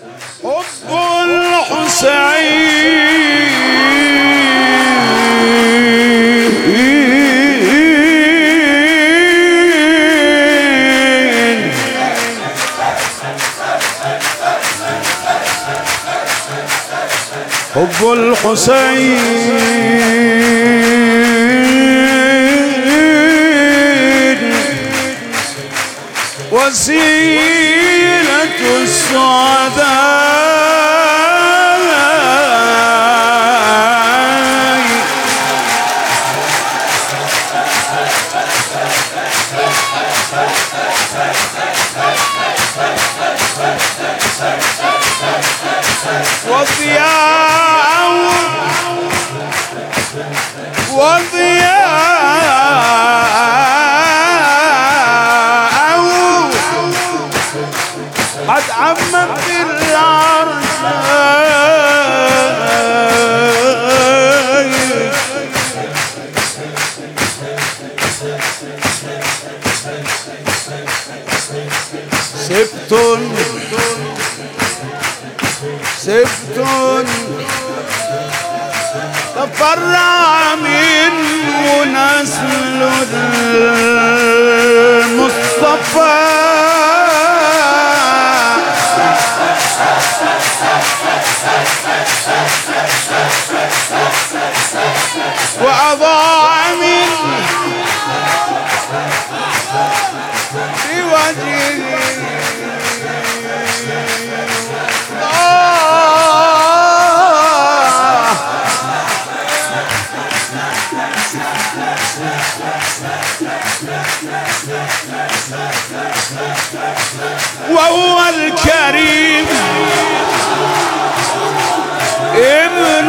حب الحسين حب الحسين وسيلة السعداء وضياء قد عمت العرساي سبت تفرع منه نسل المصطفى وأضاع منه بوجهه وهو الكريم ابن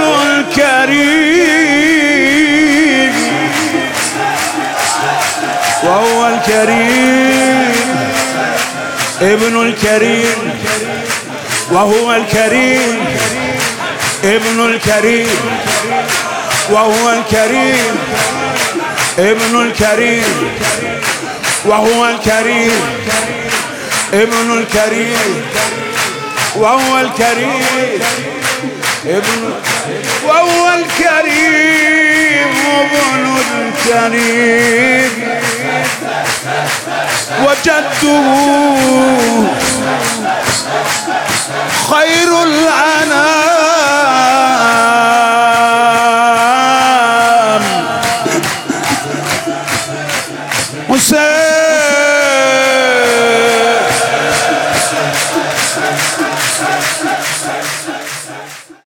الكريم وهو الكريم ابن الكريم وهو الكريم ابن الكريم وهو الكريم ابن الكريم وهو الكريم ابن الكريم وهو الكريم وهو الكريم ابن الكريم وجده